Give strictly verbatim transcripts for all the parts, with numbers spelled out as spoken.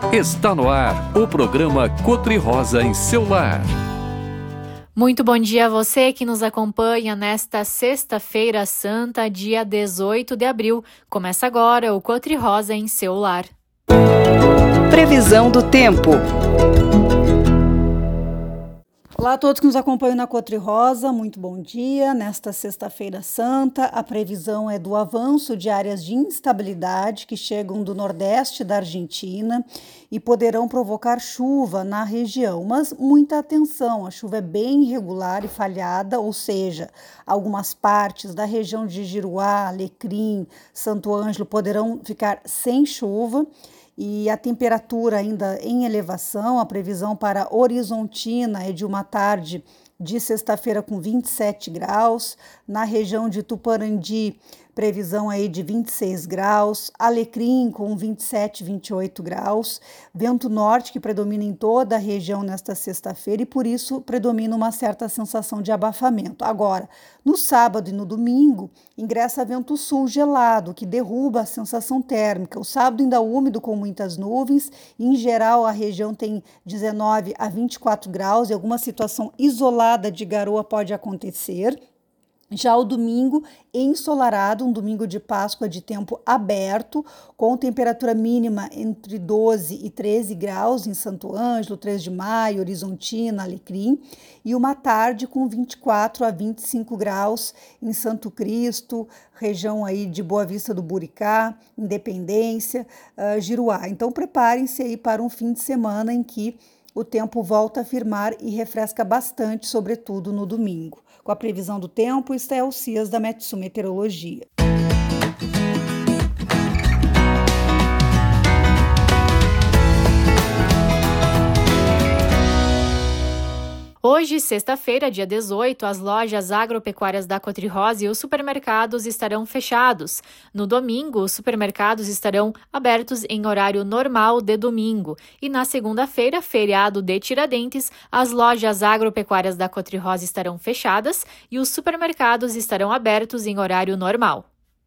Está no ar o programa Cotri-Rosa em seu lar. Muito bom dia a você que nos acompanha nesta sexta-feira santa, dia dezoito de abril. Começa agora o Cotri-Rosa em seu lar. Previsão do tempo. Olá a todos que nos acompanham na Cotri-Rosa, muito bom dia. Nesta sexta-feira santa, a previsão é do avanço de áreas de instabilidade que chegam do nordeste da Argentina e poderão provocar chuva na região. Mas muita atenção, a chuva é bem irregular e falhada, ou seja, algumas partes da região de Giruá, Alecrim, Santo Ângelo poderão ficar sem chuva. E a temperatura ainda em elevação, a previsão para Horizontina é de uma tarde de sexta-feira com vinte e sete graus, na região de Tuparandi, previsão aí de vinte e seis graus, Alecrim com vinte e sete, vinte e oito graus, vento norte que predomina em toda a região nesta sexta-feira e por isso predomina uma certa sensação de abafamento. Agora, no sábado e no domingo, ingressa vento sul gelado, que derruba a sensação térmica. O sábado ainda úmido com muitas nuvens, em geral a região tem dezenove a vinte e quatro graus e alguma situação isolada de garoa pode acontecer. Já o domingo, ensolarado, um domingo de Páscoa de tempo aberto, com temperatura mínima entre doze e treze graus em Santo Ângelo, três de maio, Horizontina, Alecrim, e uma tarde com vinte e quatro a vinte e cinco graus em Santo Cristo, região aí de Boa Vista do Buricá, Independência, uh, Giruá. Então preparem-se aí para um fim de semana em que o tempo volta a firmar e refresca bastante, sobretudo no domingo. Com a previsão do tempo, está é o Cias da Metsu Meteorologia. Hoje, sexta-feira, dia dezoito, as lojas agropecuárias da Cotri-Rosa e os supermercados estarão fechados. No domingo, os supermercados estarão abertos em horário normal de domingo. E na segunda-feira, feriado de Tiradentes, as lojas agropecuárias da Cotri-Rosa estarão fechadas e os supermercados estarão abertos em horário normal.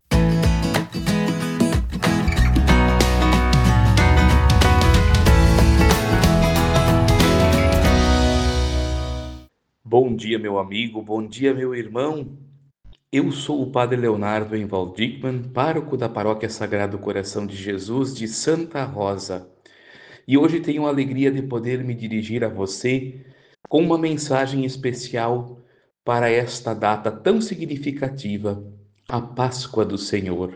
Bom dia, meu amigo, bom dia, meu irmão. Eu sou o Padre Leonardo Enval Dickmann, pároco da Paróquia Sagrado Coração de Jesus de Santa Rosa. E hoje tenho a alegria de poder me dirigir a você com uma mensagem especial para esta data tão significativa, a Páscoa do Senhor.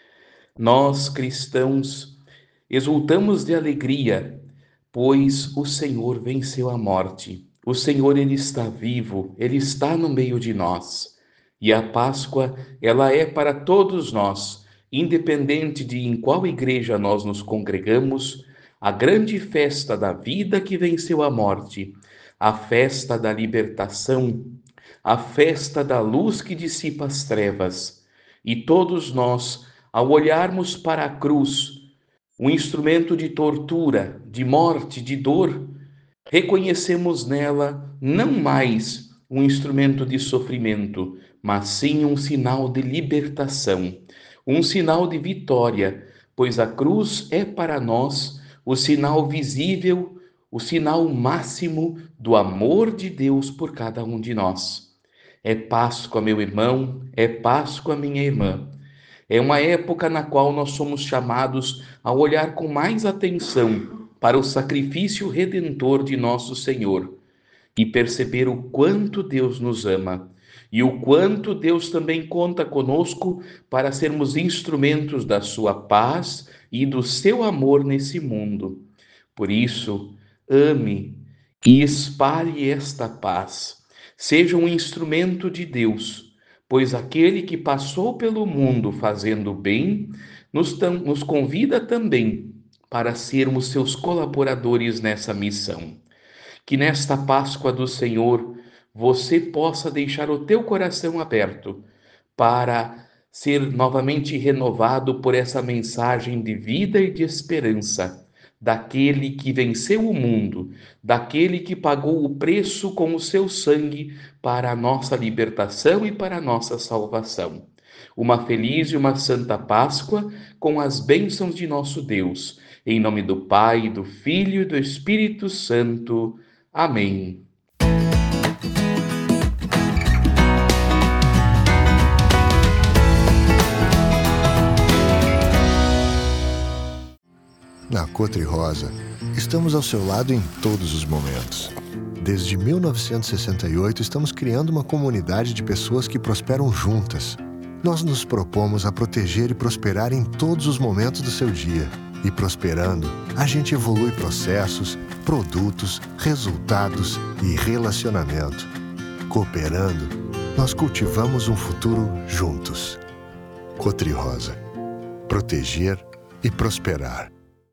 Nós, cristãos, exultamos de alegria, pois o Senhor venceu a morte. O Senhor, Ele está vivo, Ele está no meio de nós. E a Páscoa, ela é para todos nós, independente de em qual igreja nós nos congregamos, a grande festa da vida que venceu a morte, a festa da libertação, a festa da luz que dissipa as trevas. E todos nós, ao olharmos para a cruz, um instrumento de tortura, de morte, de dor, reconhecemos nela não mais um instrumento de sofrimento, mas sim um sinal de libertação, um sinal de vitória, pois a cruz é para nós o sinal visível, o sinal máximo do amor de Deus por cada um de nós. É Páscoa, meu irmão, é Páscoa, minha irmã. É uma época na qual nós somos chamados a olhar com mais atenção para o sacrifício redentor de nosso Senhor e perceber o quanto Deus nos ama e o quanto Deus também conta conosco para sermos instrumentos da sua paz e do seu amor nesse mundo. Por isso, ame e espalhe esta paz. Seja um instrumento de Deus, pois aquele que passou pelo mundo fazendo bem nos, tam, nos convida também para sermos seus colaboradores nessa missão. Que nesta Páscoa do Senhor você possa deixar o teu coração aberto para ser novamente renovado por essa mensagem de vida e de esperança, daquele que venceu o mundo, daquele que pagou o preço com o seu sangue para a nossa libertação e para a nossa salvação. Uma feliz e uma santa Páscoa com as bênçãos de nosso Deus. Em nome do Pai, do Filho e do Espírito Santo. Amém. Na Cotri Rosa, estamos ao seu lado em todos os momentos. Desde mil novecentos e sessenta e oito, estamos criando uma comunidade de pessoas que prosperam juntas. Nós nos propomos a proteger e prosperar em todos os momentos do seu dia. E prosperando, a gente evolui processos, produtos, resultados e relacionamento. Cooperando, nós cultivamos um futuro juntos. Cotri Rosa. Proteger e prosperar.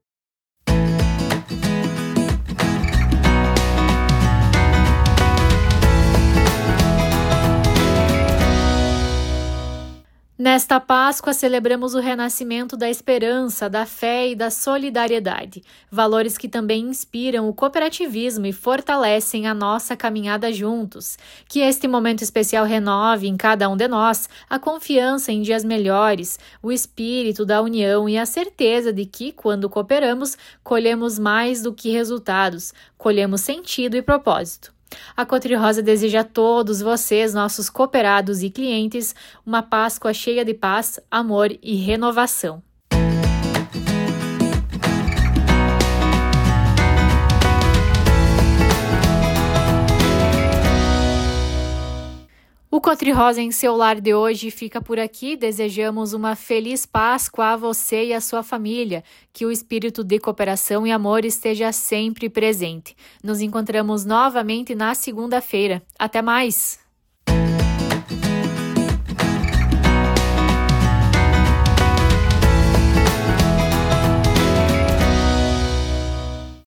Nesta Páscoa, celebramos o renascimento da esperança, da fé e da solidariedade, valores que também inspiram o cooperativismo e fortalecem a nossa caminhada juntos. Que este momento especial renove em cada um de nós a confiança em dias melhores, o espírito da união e a certeza de que, quando cooperamos, colhemos mais do que resultados, colhemos sentido e propósito. A Cotri Rosa deseja a todos vocês, nossos cooperados e clientes, uma Páscoa cheia de paz, amor e renovação. O Cotri Rosa em seu lar de hoje fica por aqui. Desejamos uma feliz Páscoa a você e a sua família. Que o espírito de cooperação e amor esteja sempre presente. Nos encontramos novamente na segunda-feira. Até mais!